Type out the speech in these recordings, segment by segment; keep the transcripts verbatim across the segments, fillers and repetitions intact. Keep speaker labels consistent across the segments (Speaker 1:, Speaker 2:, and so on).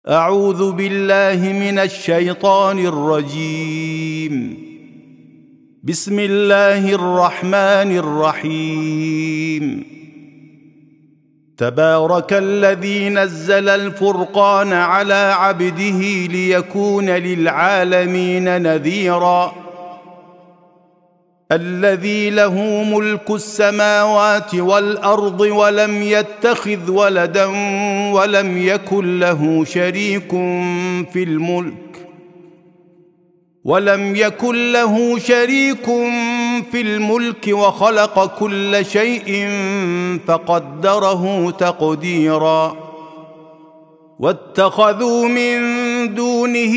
Speaker 1: أعوذ بالله من الشيطان الرجيم. بسم الله الرحمن الرحيم. تبارك الذي نزل الفرقان على عبده ليكون للعالمين نذيرا. الذي له ملك السماوات والأرض ولم يتخذ ولدا ولم يكن له شريك في الملك ولم يكن له شريك في الملك وخلق كل شيء فقدره تقديرا. واتخذوا من دونه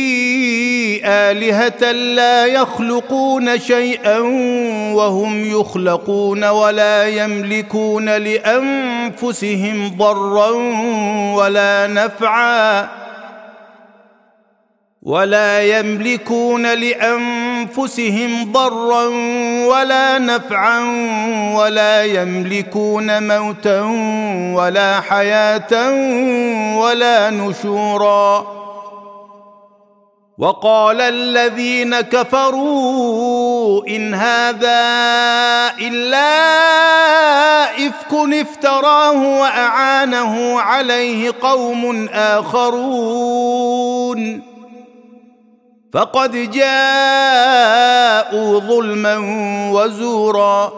Speaker 1: آلهة لا يخلقون شيئا وهم يخلقون ولا يملكون لأنفسهم ضرا ولا نفعا ولا يملكون لأنفسهم ضرا ولا نفعا ولا يملكون موتا ولا حياة ولا نشورا. وقال الذين كفروا إن هذا إلا إفك افتراه وأعانه عليه قوم آخرون فقد جاءوا ظلما وزورا.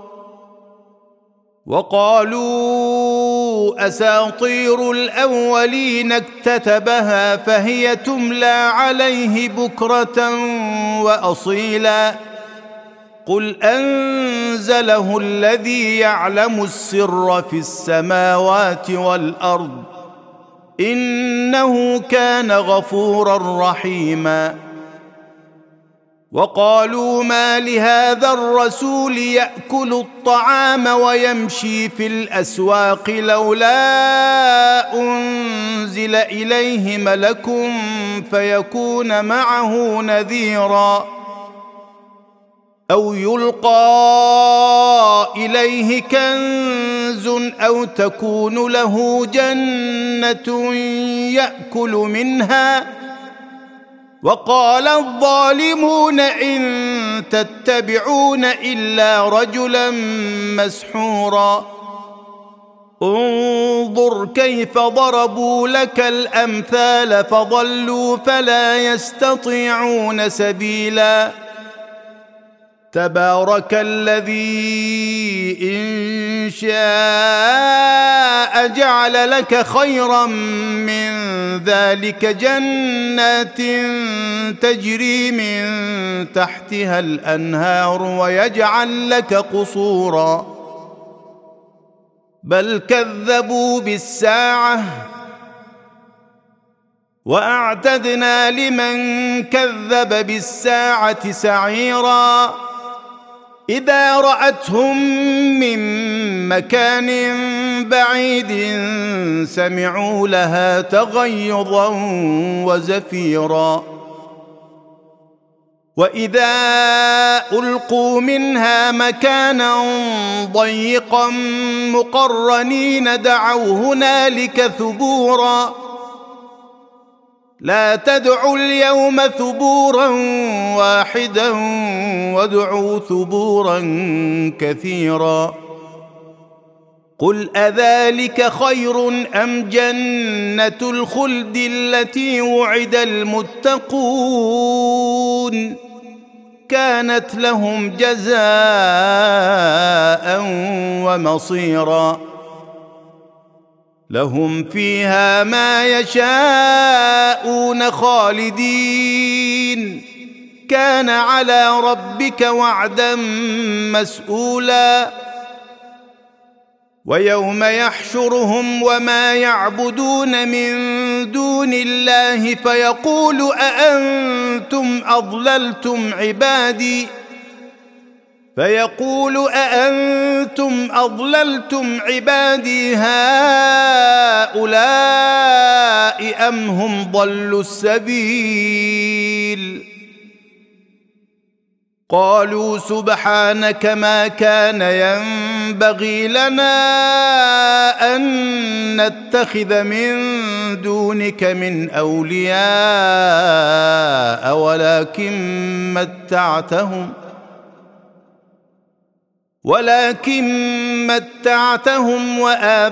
Speaker 1: وقالوا أساطير الأولين اكتتبها فهي تملى عليه بكرة وأصيلا. قل أنزله الذي يعلم السر في السماوات والأرض إنه كان غفورا رحيما. وقالوا ما لهذا الرسول يأكل الطعام ويمشي في الأسواق لولا أنزل إليه ملك فيكون معه نذيرا أو يلقى إليه كنز أو تكون له جنة يأكل منها. وقال الظالمون إن تتبعون إلا رجلا مسحورا. انظر كيف ضربوا لك الأمثال فضلوا فلا يستطيعون سبيلا. تبارك الذي إن شاء جعل لك خيرا من ذلك جنات تجري من تحتها الأنهار ويجعل لك قصورا بل كذبوا بالساعة وأعتدنا لمن كذب بالساعة سعيرا. إذا رأتهم من مكان بعيد سمعوا لها تغيظا وزفيرا. وإذا ألقوا منها مكانا ضيقا مقرنين دعوا هنالك ثبورا. لا تدعوا اليوم ثبورا واحدا وادعوا ثبورا كثيرا. قل أذلك خير أم جنة الخلد التي وعد المتقون كانت لهم جزاء ومصيرا. لهم فيها ما يشاءون خالدين كان على ربك وعدا مسؤولا. ويوم يحشرهم وما يعبدون من دون الله فيقول أأنتم أضللتم عبادي فيقول أأنتم أضللتم عبادي هؤلاء أم هم ضلوا السبيل قالوا سبحانك ما كان ينبغي لنا أن نتخذ من دونك من أولياء ولكن متعتهم ولكن متعتهم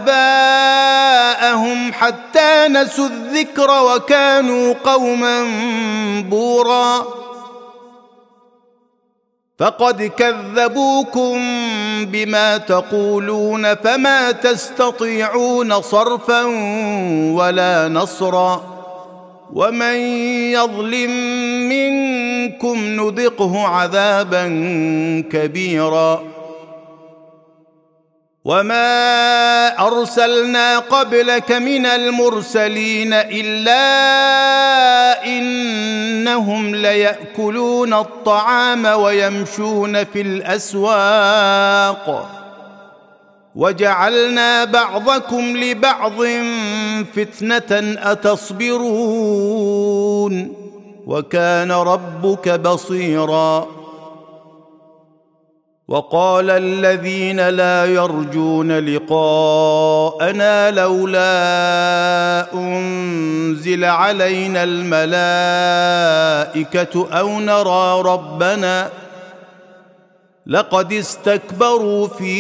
Speaker 1: وآباءهم حتى نسوا الذكر وكانوا قوما بورا فقد كذبوكم بما تقولون فما تستطيعون صرفا ولا نصرا ومن يظلم منكم نذقه عذابا كبيرا وما أرسلنا قبلك من المرسلين إلا إنهم ليأكلون الطعام ويمشون في الأسواق وجعلنا بعضكم لبعض فتنة أتصبرون وكان ربك بصيرا وقال الذين لا يرجون لقاءنا لولا أنزل علينا الملائكة أو نرى ربنا لقد استكبروا في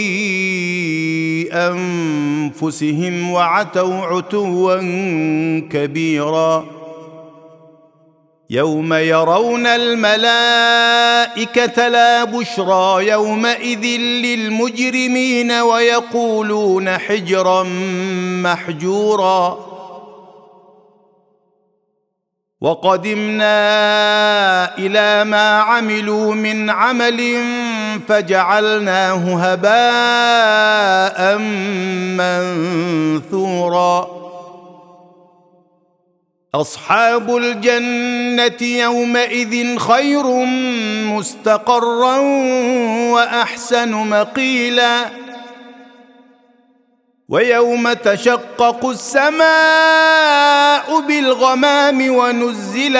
Speaker 1: أنفسهم وعتوا عتوا كبيرا يوم يرون الملائكة لا بشرى يومئذ للمجرمين ويقولون حجرا محجورا وقدمنا إلى ما عملوا من عمل فجعلناه هباء منثورا أصحاب الجنة يومئذ خير مستقرا وأحسن مقيلا ويوم تشقق السماء بالغمام ونزل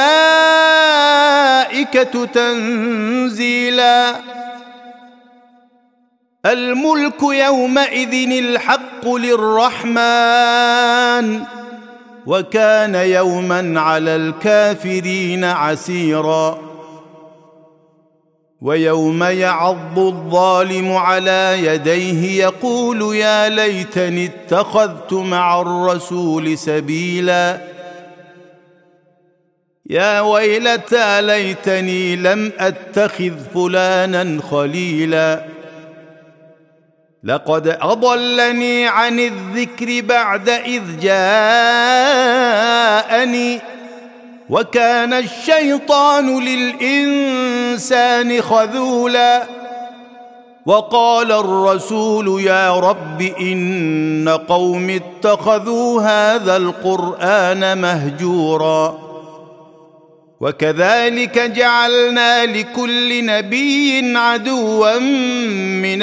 Speaker 1: الملائكة تنزيلا الملك يومئذ الحق للرحمن وكان يوما على الكافرين عسيرا ويوم يعض الظالم على يديه يقول يا ليتني اتخذت مع الرسول سبيلا يا ويلتى ليتني لم أتخذ فلانا خليلا لقد أضلني عن الذكر بعد إذ جاءني وكان الشيطان للإنسان خذولا وقال الرسول يا رب إن قوم اتخذوا هذا القرآن مهجورا وكذلك جعلنا لكل نبي عدوا من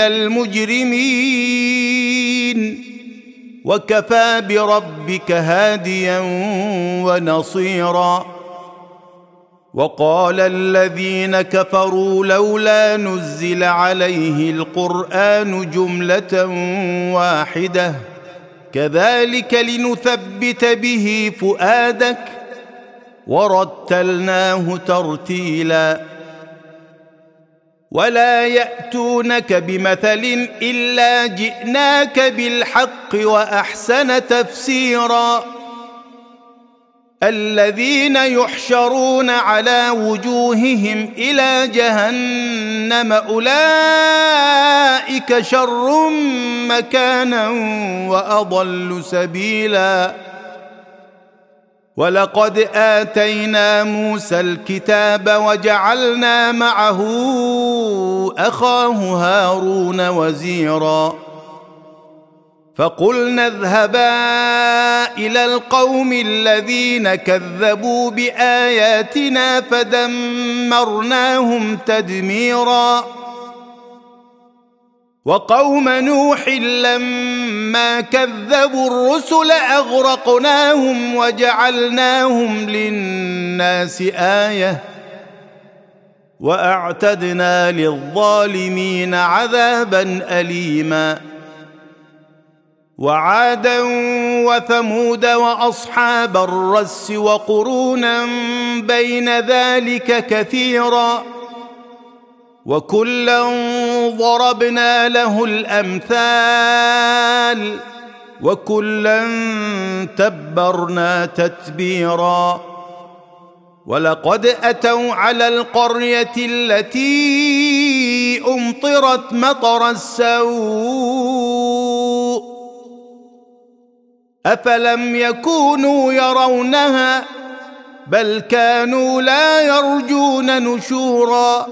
Speaker 1: المجرمين وكفى بربك هاديا ونصيرا وقال الذين كفروا لولا نزل عليه القرآن جملة واحدة كذلك لنثبت به فؤادك ورتلناه ترتيلا ولا يأتونك بمثل إلا جئناك بالحق وأحسن تفسيرا الذين يحشرون على وجوههم إلى جهنم أولئك شر مكانا وأضل سبيلا ولقد آتينا موسى الكتاب وجعلنا معه أخاه هارون وزيرا فقلنا اذهبا إلى القوم الذين كذبوا بآياتنا فدمرناهم تدميرا وقوم نوح لما كذبوا الرسل أغرقناهم وجعلناهم للناس آية واعتدنا للظالمين عذابا أليما. وعادا وثمود واصحاب الرس وقرونا بين ذلك كثيرا، وكلا ضربنا له الامثال، وكلا تبرنا تتبيرا. ولقد اتوا على القريه التي امطرت مطر السوء افلم يكونوا يرونها بل كانوا لا يرجون نشورا.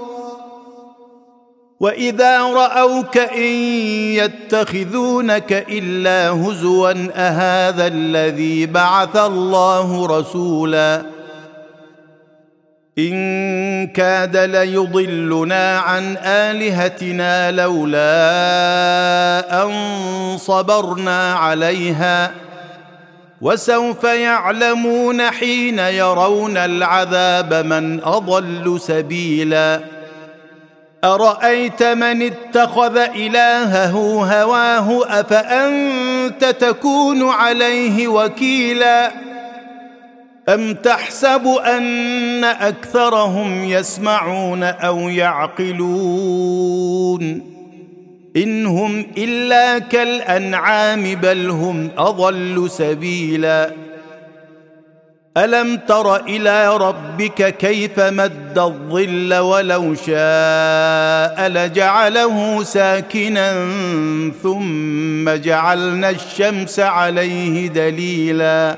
Speaker 1: واذا راوك ان يتخذونك الا هزوا اهذا الذي بعث الله رسولا ان كاد ليضلنا عن الهتنا لولا ان صبرنا عليها وسوف يعلمون حين يرون العذاب من اضل سبيلا. ارايت من اتخذ الهه هواه افانت تكون عليه وكيلا ام تحسب ان اكثرهم يسمعون او يعقلون إن هم إلا كالأنعام بل هم أضل سبيلا. ألم تر إلى ربك كيف مد الظل ولو شاء لجعله ساكنا ثم جعلنا الشمس عليه دليلا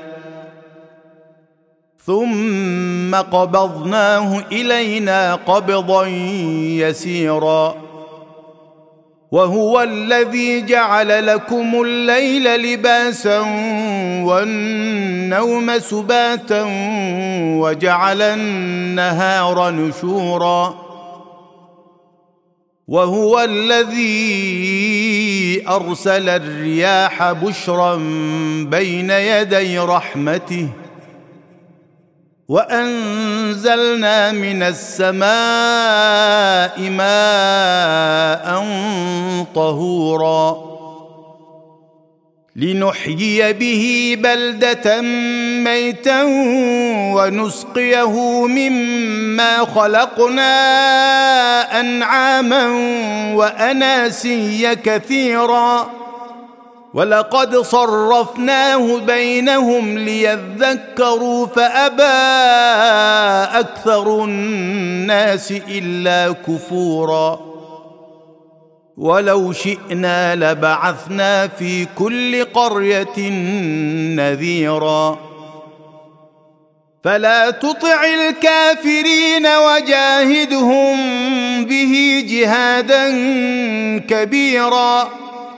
Speaker 1: ثم قبضناه إلينا قبضا يسيرا. وهو الذي جعل لكم الليل لباسا والنوم سباتا وجعل النهار نشورا. وهو الذي أرسل الرياح بشرا بين يدي رحمته وأنزلنا من السماء ماء طهورا لنحيي به بلدة ميتا ونسقيه مما خلقنا أنعاما وأناسيا كثيرا ولقد صرفناه بينهم ليذكروا فأبى أكثر الناس إلا كفورا. ولو شئنا لبعثنا في كل قرية نذيرا فلا تطع الكافرين وجاهدهم به جهادا كبيرا.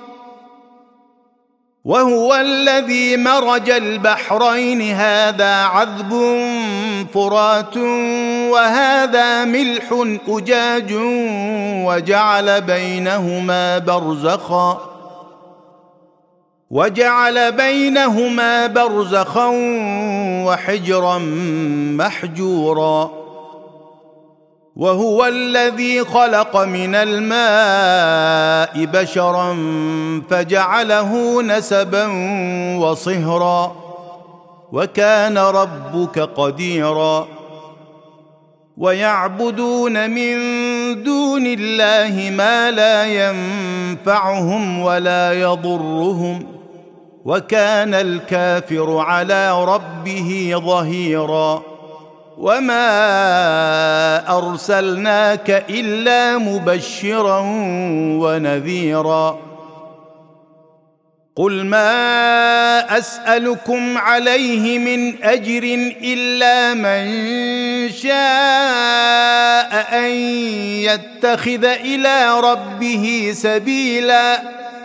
Speaker 1: وهو الذي مرج البحرين هذا عذب فرات وهذا ملح أجاج وجعل بينهما برزخا وجعل بينهما برزخا وحجرا محجورا. وهو الذي خلق من الماء بشرا فجعله نسبا وصهرا وكان ربك قديرا. ويعبدون من دون الله ما لا ينفعهم ولا يضرهم وكان الكافر على ربه ظهيرا. وما أرسلناك إلا مبشرا ونذيرا. قل ما أسألكم عليه من أجر إلا من شاء أن يتخذ إلى ربه سبيلا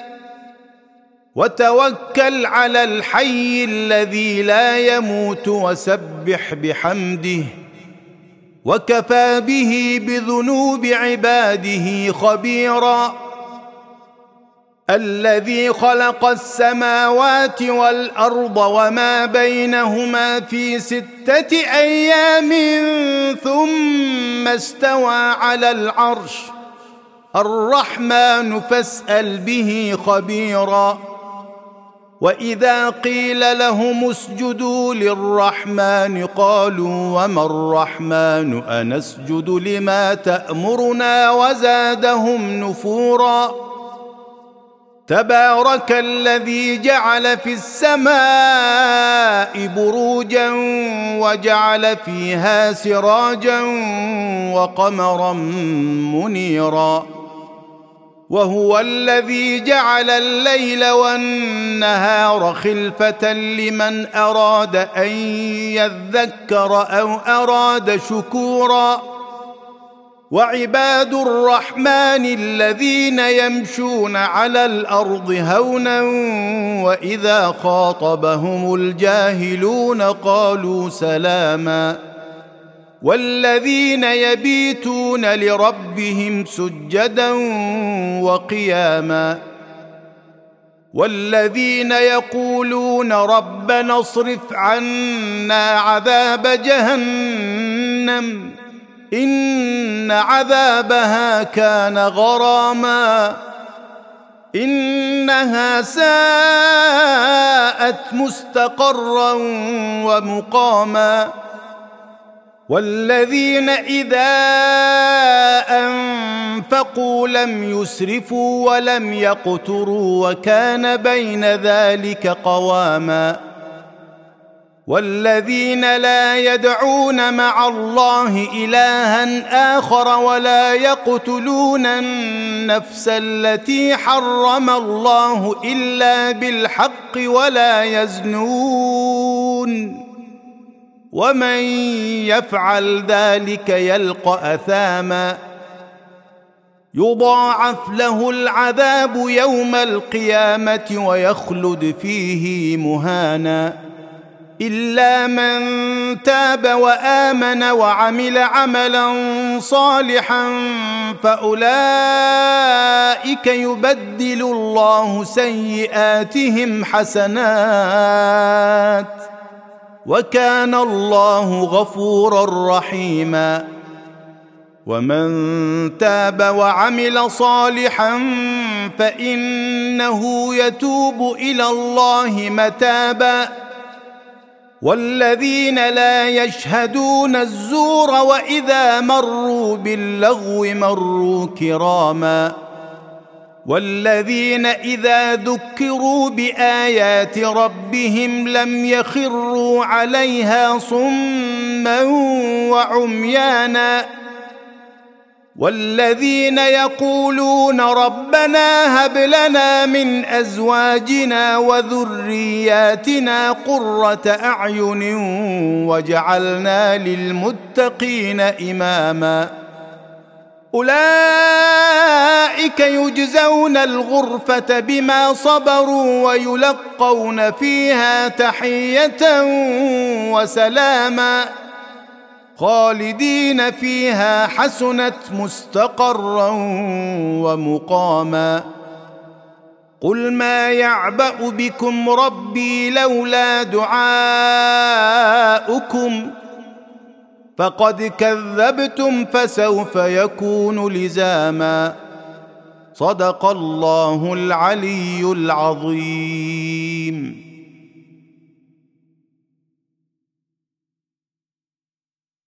Speaker 1: وتوكل على الحي الذي لا يموت وسبح بحمده وكفى به بذنوب عباده خبيرا. الذي خلق السماوات والأرض وما بينهما في ستة أيام ثم استوى على العرش الرحمن فاسأل به خبيرا. وإذا قيل لهم اسجدوا للرحمن قالوا وما الرحمن أنسجد لما تأمرنا وزادهم نفورا. تبارك الذي جعل في السماء بروجا وجعل فيها سراجا وقمرا منيرا. وهو الذي جعل الليل والنهار خلفة لمن أراد أن يذكر أو أراد شكورا. وعباد الرحمن الذين يمشون على الأرض هونا وإذا خاطبهم الجاهلون قالوا سلاما. والذين يبيتون لربهم سجدا وقياما. والذين يقولون ربنا اصرف عنا عذاب جهنم إن عذابها كان غراما إنها ساءت مستقرا ومقاما. والذين إذا أنفقوا لم يسرفوا ولم يقتروا وكان بين ذلك قواما. والذين لا يدعون مع الله إلها آخر ولا يقتلون النفس التي حرم الله إلا بالحق ولا يزنون ومن يفعل ذلك يلقى أثاما يضاعف له العذاب يوم القيامة ويخلد فيه مهانا إلا من تاب وآمن وعمل عملا صالحا فأولئك يبدل الله سيئاتهم حسنات وكان الله غفورا رحيما. ومن تاب وعمل صالحا فإنه يتوب إلى الله متابا. والذين لا يشهدون الزور وإذا مروا باللغو مروا كراما. والذين إذا ذكروا بآيات ربهم لم يخروا عليها صما وعميانا. والذين يقولون ربنا هب لنا من أزواجنا وذرياتنا قرة أعين واجعلنا للمتقين إماما. أولئك يجزون الغرفة بما صبروا ويلقون فيها تحية وسلاما خالدين فيها حسنت مستقرا ومقاما. قل ما يعبأ بكم ربي لولا دعاؤكم فقد كذبتم فسوف يكون لزاما. صدق الله العلي العظيم.